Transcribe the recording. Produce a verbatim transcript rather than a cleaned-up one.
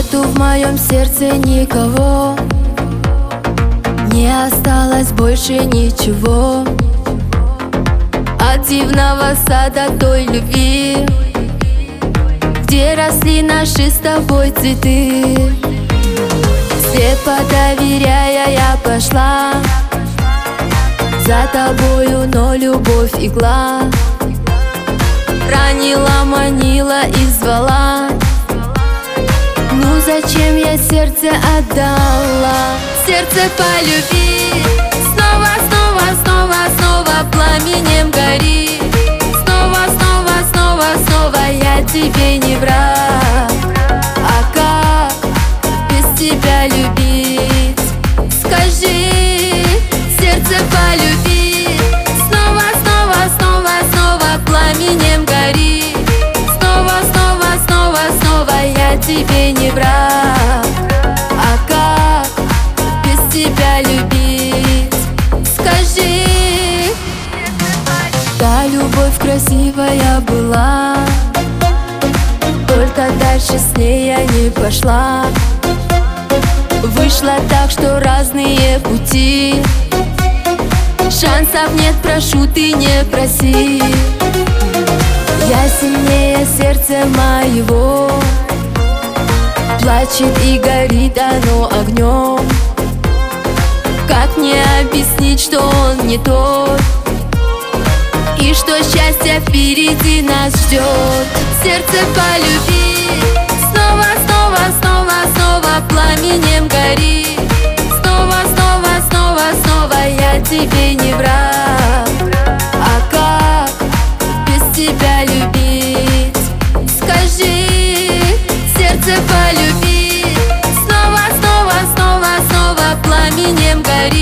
Нету в моем сердце никого, не осталось больше ничего от дивного сада той любви, где росли наши с тобой цветы. Слепо доверяя, я пошла за тобою, но любовь игла ранила, манила и звала. Ну зачем я сердце отдала? Сердце полюби, снова, снова, снова, снова пламенем гори. Снова, снова, снова, снова я тебе не враг. А как без тебя любить? Скажи, сердце полюби, снова, снова, снова, снова пламенем гори. Снова, снова, снова, снова я тебе не враг. А как без тебя любить? Скажи. Да, любовь красивая была, только дальше с ней я не пошла. Вышло так, что разные пути, шансов нет, прошу, ты не проси. Я сильнее сердца моего, плачет и горит оно огнем. Как мне объяснить, что он не тот, и что счастье впереди нас ждет? Сердце полюби, снова, снова, снова, снова пламенем гори. Снова, снова, снова, снова я тебе не враг. А как без тебя любить? Скажи, сердце полюби, снова, снова, снова, снова пламенем гори.